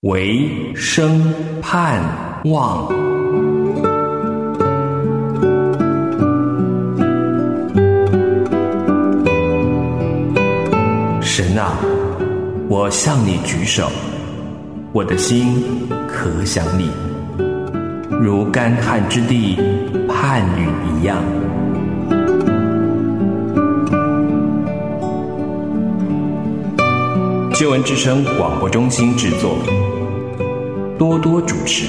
唯生盼望。神啊，我向你举手，我的心可想你，如干旱之地盼雨一样。救恩之声广播中心制作，多多主持。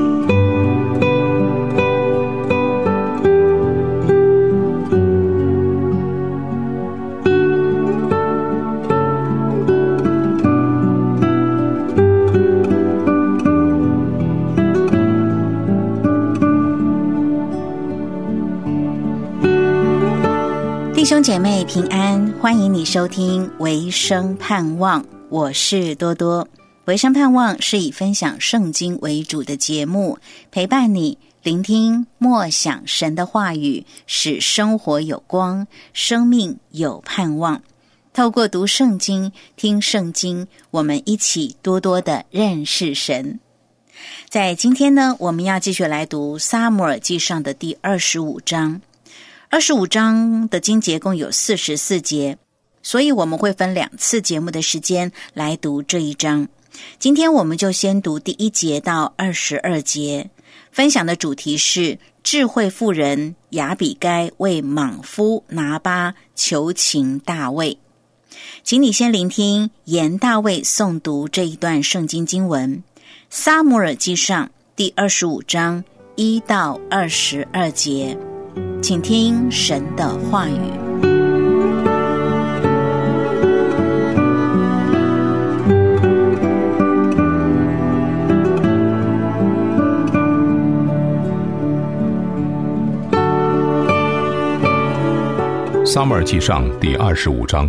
弟兄姐妹平安，欢迎你收听唯生盼望，我是多多。唯生盼望是以分享圣经为主的节目，陪伴你聆听默想神的话语，使生活有光，生命有盼望。透过读圣经、听圣经，我们一起多多的认识神。在今天呢，我们要继续来读撒母耳记上的第25章。25章的经节共有44节，所以我们会分2次节目的时间来读这一章。今天我们就先读第1节到22节，分享的主题是智慧妇人亚比该为莽夫拿巴求情大卫。请你先聆听沿大卫诵读这一段圣经经文，撒母耳记上第25章1到22节。请听神的话语。 撒母耳记上第25章。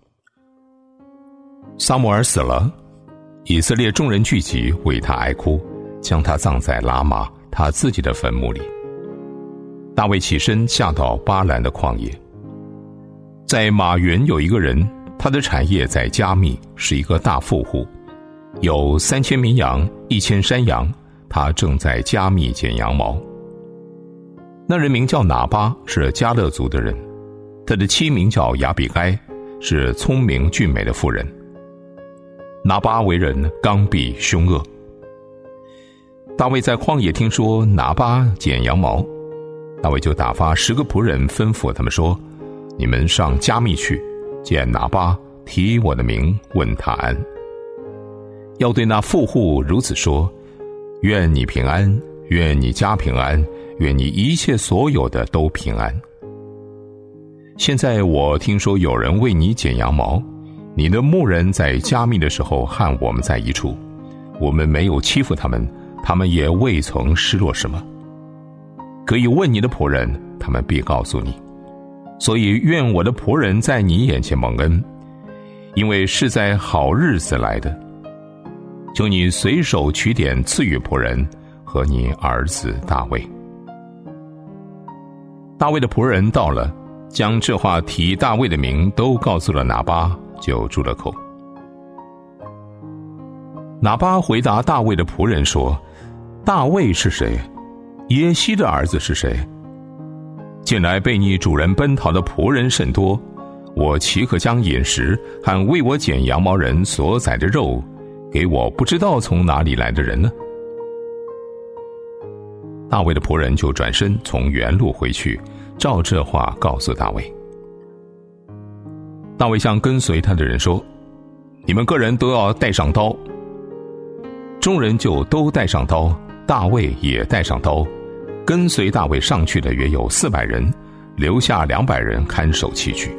撒母耳死了，以色列众人聚集为他哀哭，将他葬在拉玛他自己的坟墓里。大卫起身下到巴兰的旷野，在马原有一个人，他的产业在加密，是一个大富户，有3000绵羊，1000山羊，他正在加密剪羊毛。那人名叫拿巴，是迦勒族的人，他的妻名叫亚比该，是聪明俊美的妇人。拿巴为人刚愎凶恶。大卫在旷野听说拿巴剪羊毛，大卫就打发10个仆人，吩咐他们说：你们上加密去，见拿巴，提我的名，问他安。要对那富户如此说：愿你平安，愿你家平安，愿你一切所有的都平安。现在我听说有人为你剪羊毛，你的牧人在加密的时候和我们在一处，我们没有欺负他们，他们也未曾失落什么。可以问你的仆人，他们必告诉你。所以愿我的仆人在你眼前蒙恩，因为是在好日子来的。求你随手取点赐予仆人和你儿子大卫。大卫的仆人到了，将这话提大卫的名都告诉了拿巴，就住了口。拿巴回答大卫的仆人说：大卫是谁？耶西的儿子是谁？近来被你主人奔逃的仆人甚多，我岂可将饮食和为我剪羊毛人所宰的肉给我不知道从哪里来的人呢？大卫的仆人就转身从原路回去，照这话告诉大卫。大卫向跟随他的人说：你们个人都要带上刀。众人就都带上刀，大卫也带上刀。跟随大卫上去的约有400人，留下200人看守器具。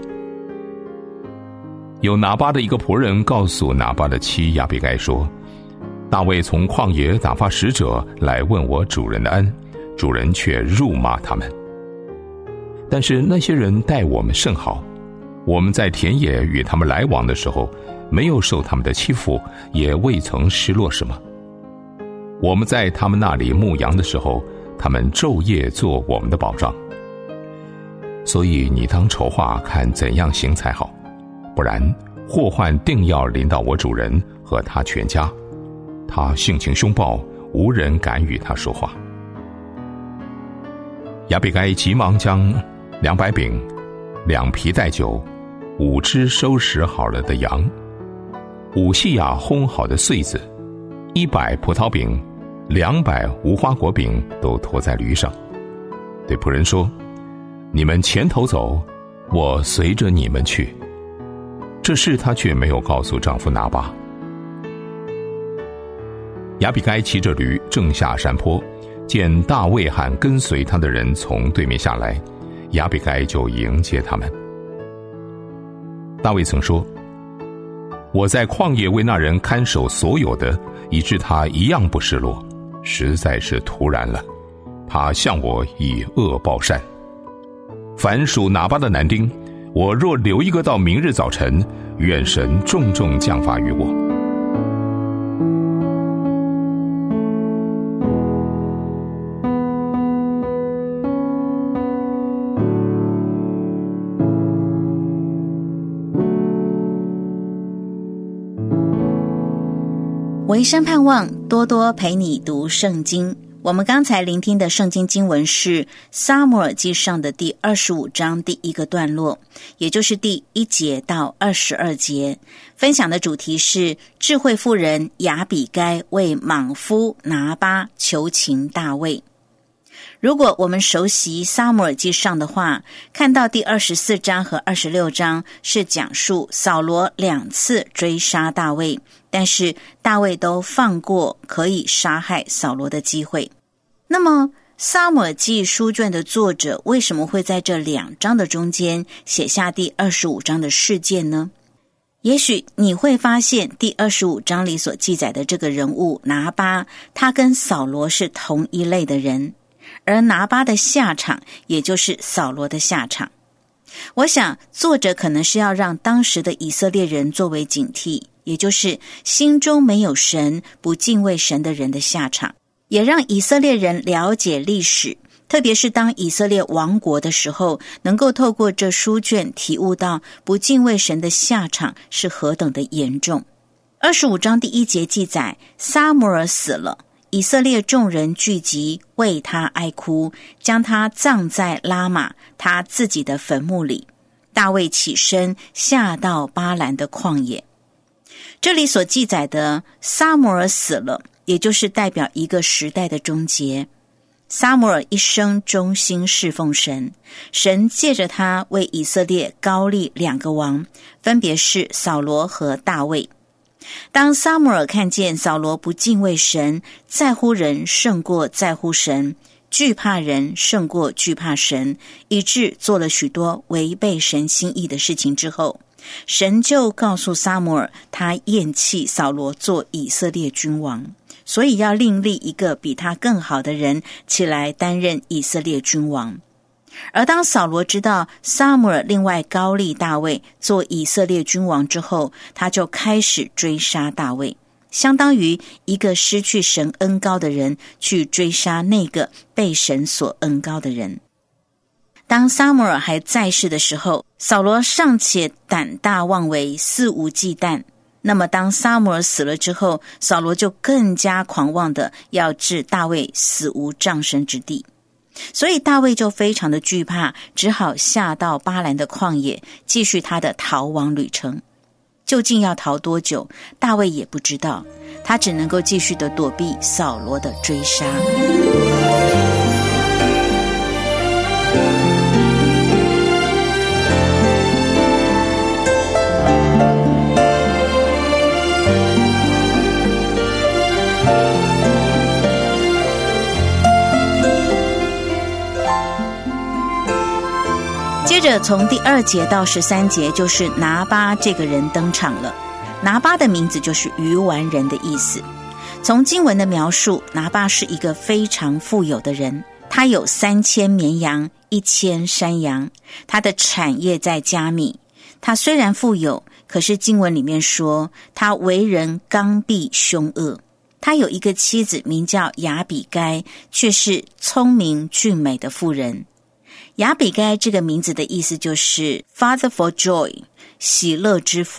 有拿巴的一个仆人告诉拿巴的妻亚比该说：大卫从旷野打发使者来问我主人的安，主人却辱骂他们。但是那些人待我们甚好，我们在田野与他们来往的时候，没有受他们的欺负，也未曾失落什么。我们在他们那里牧羊的时候，他们昼夜做我们的保障。所以你当筹划看怎样行才好，不然祸患定要临到我主人和他全家。 他性情凶暴，无人敢与他说话。亚比该急忙将200饼、2皮带酒、5只收拾好了的羊、5细亚烘好的穗子、100葡萄饼、200无花果饼都驮在驴上，对仆人说：你们前头走，我随着你们去。这事她却没有告诉丈夫拿巴。亚比该骑着驴正下山坡，见大卫和跟随他的人从对面下来，亚比该就迎接他们。大卫曾说：我在旷野为那人看守所有的，以致他一样不失落，实在是突然了。他向我以恶报善。凡属拿巴的男丁，我若留一个到明日早晨，愿神重重降罚于我。 维生盼望，多多陪你读圣经。我们刚才聆听的圣经经文是撒母耳记上的第25章第1个段落，也就是第1节到22节。分享的主题是智慧妇人亚比该为莽夫拿巴求情大卫。如果我们熟悉撒母耳记上的话，看到第24章和26章是讲述扫罗2次追杀大卫，但是大卫都放过可以杀害扫罗的机会。那么撒母耳记书卷的作者为什么会在这2章的中间写下第25章的事件呢？也许你会发现第25章里所记载的这个人物拿巴，他跟扫罗是同一类的人，而拿巴的下场也就是扫罗的下场。我想作者可能是要让当时的以色列人作为警惕，也就是心中没有神、不敬畏神的人的下场，也让以色列人了解历史，特别是当以色列亡国的时候，能够透过这书卷体悟到不敬畏神的下场是何等的严重。25章第1节记载，撒母耳死了，以色列众人聚集为他哀哭，将他葬在拉玛他自己的坟墓里。大卫起身下到巴兰的旷野。这里所记载的撒母耳死了，也就是代表一个时代的终结。撒母耳一生忠心侍奉神，神借着他为以色列高立2个王，分别是扫罗和大卫。当撒母耳看见扫罗不敬畏神，在乎人胜过在乎神，惧怕人胜过惧怕神，以致做了许多违背神心意的事情之后，神就告诉撒母耳，他厌弃扫罗做以色列君王，所以要另立一个比他更好的人起来担任以色列君王。而当扫罗知道撒母耳另外高立大卫做以色列君王之后，他就开始追杀大卫，相当于一个失去神恩膏的人去追杀那个被神所恩膏的人。当撒母耳还在世的时候，扫罗尚且胆大妄为，肆无忌惮，那么当撒母耳死了之后，扫罗就更加狂妄的要置大卫死无葬身之地。所以大卫就非常的惧怕，只好下到巴兰的旷野，继续他的逃亡旅程。究竟要逃多久，大卫也不知道，他只能够继续的躲避扫罗的追杀。接着从第2节到13节，就是拿巴这个人登场了。拿巴的名字就是愚顽人的意思。从经文的描述，拿巴是一个非常富有的人，他有3000绵羊，1000山羊，他的产业在加密。他虽然富有，可是经文里面说他为人刚愎凶恶。他有一个妻子名叫亚比该，却是聪明俊美的妇人。亚比该这个名字的意思就是 Father for Joy， 喜乐之父。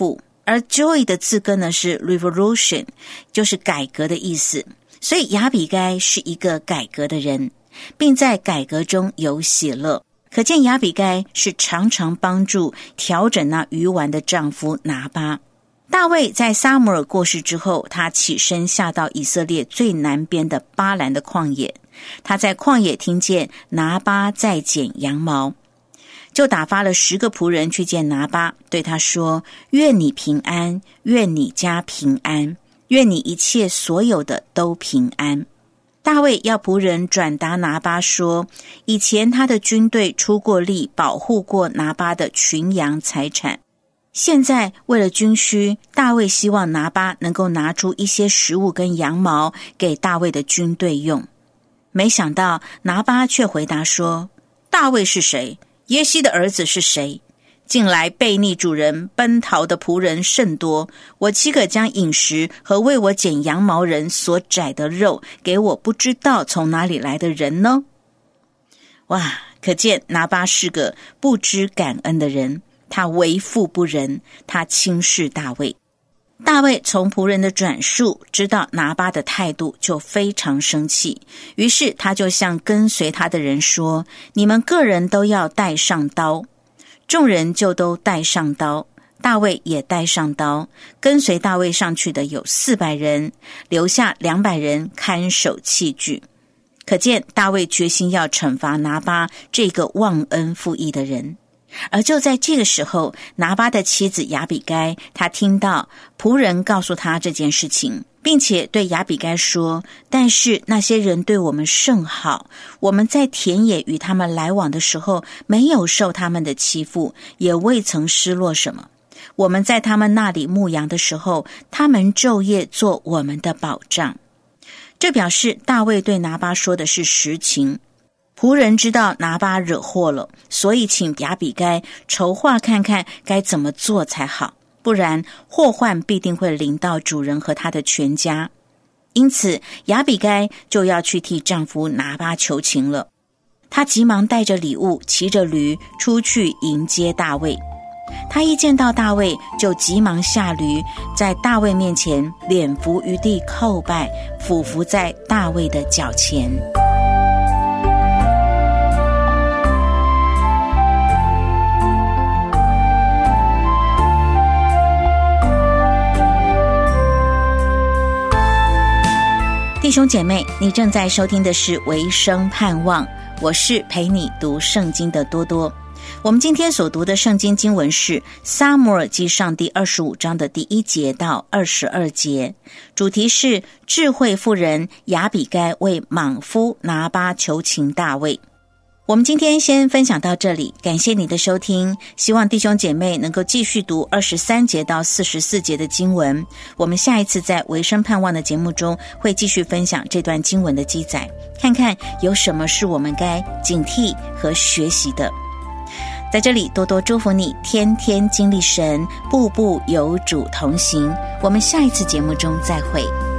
而 joy 的字根呢是 revolution， 就是改革的意思。所以亚比该是一个改革的人，并在改革中有喜乐。可见亚比该是常常帮助调整那愚顽的丈夫拿巴。大卫在撒母耳过世之后，他起身下到以色列最南边的巴兰的旷野。他在旷野听见拿巴在剪羊毛，就打发了10个仆人去见拿巴，对他说：愿你平安，愿你家平安，愿你一切所有的都平安。大卫要仆人转达拿巴说，以前他的军队出过力，保护过拿巴的群羊财产。现在为了军需，大卫希望拿巴能够拿出一些食物跟羊毛给大卫的军队用。没想到拿巴却回答说：大卫是谁？耶西的儿子是谁？近来悖逆主人奔逃的仆人甚多，我岂可将饮食和为我剪羊毛人所宰的肉给我不知道从哪里来的人呢？哇，可见拿巴是个不知感恩的人，他为富不仁，他轻视大卫。大卫从仆人的转述知道拿巴的态度，就非常生气，于是他就向跟随他的人说：你们个人都要带上刀。众人就都带上刀，大卫也带上刀。跟随大卫上去的有400人，留下200人看守器具。可见大卫决心要惩罚拿巴这个忘恩负义的人。而就在这个时候，拿巴的妻子亚比该，她听到仆人告诉她这件事情，并且对亚比该说：但是那些人对我们甚好，我们在田野与他们来往的时候，没有受他们的欺负，也未曾失落什么。我们在他们那里牧羊的时候，他们昼夜做我们的保障。这表示大卫对拿巴说的是实情。仆人知道拿巴惹祸了，所以请亚比该筹划看看该怎么做才好，不然祸患必定会临到主人和他的全家。因此亚比该就要去替丈夫拿巴求情了。她急忙带着礼物，骑着驴出去迎接大卫。她一见到大卫，就急忙下驴，在大卫面前脸伏于地叩拜，俯伏在大卫的脚前。弟兄姐妹，你正在收听的是维生盼望，我是陪你读圣经的多多。我们今天所读的圣经经文是撒母耳记上第25章的第1节到22节，主题是智慧妇人亚比该为莽夫拿巴求情大卫。我们今天先分享到这里，感谢你的收听，希望弟兄姐妹能够继续读23节到44节的经文。我们下一次在维生盼望的节目中会继续分享这段经文的记载，看看有什么是我们该警惕和学习的。在这里多多祝福你，天天经历神，步步有主同行。我们下一次节目中再会。